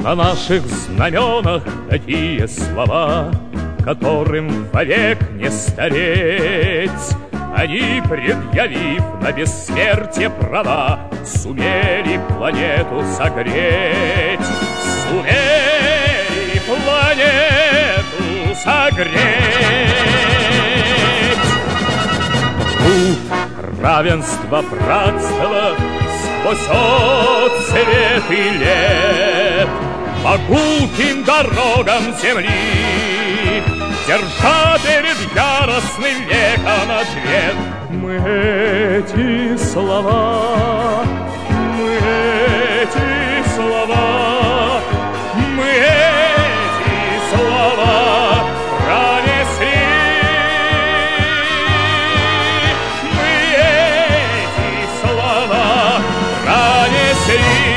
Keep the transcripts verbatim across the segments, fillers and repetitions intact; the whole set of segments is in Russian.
На наших знаменах такие слова, которым вовек не стареть. Они, предъявив на бессмертие права, сумели планету согреть. Сумели планету согреть. Труд, равенство, братство сквозь отцветы лет по гулким дорогам земли, держа перед яростным веком ответ. Мы эти слова, мы эти слова, мы эти слова пронесли. Мы эти слова пронесли.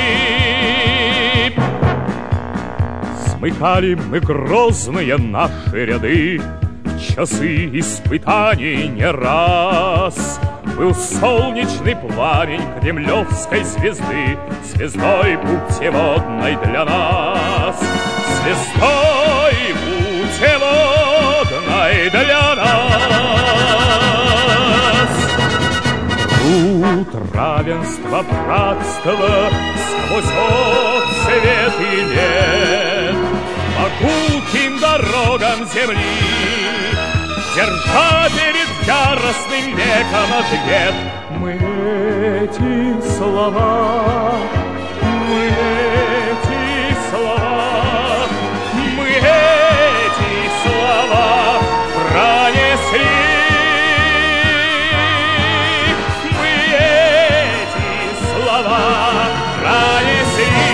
Смыкали мы грозные наши ряды, часы испытаний не раз. Был солнечный пламень кремлевской звезды, звездой путеводной для нас, звездой путеводной для нас. Труд, равенство, братство сквозь отцветы лет по гулким дорогам земли, держа перед яростным веком ответ. Мы эти слова, мы эти слова, мы эти слова пронесли. Мы эти слова пронесли.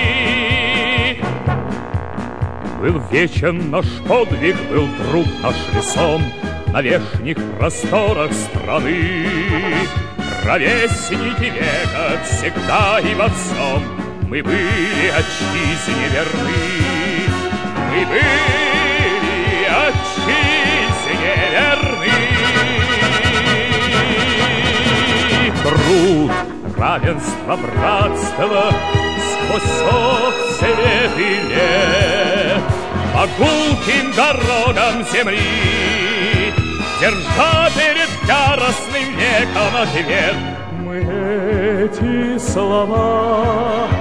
Был вечен наш подвиг, был труд наш весон на вешних просторах страны. Ровесники века всегда и во всем мы были отчизне верны. Мы были отчизне верны. Труд, равенство, братство сквозь отцветы лет по гулким дорогам земли, держа перед яростным веком ответ. Мы эти слова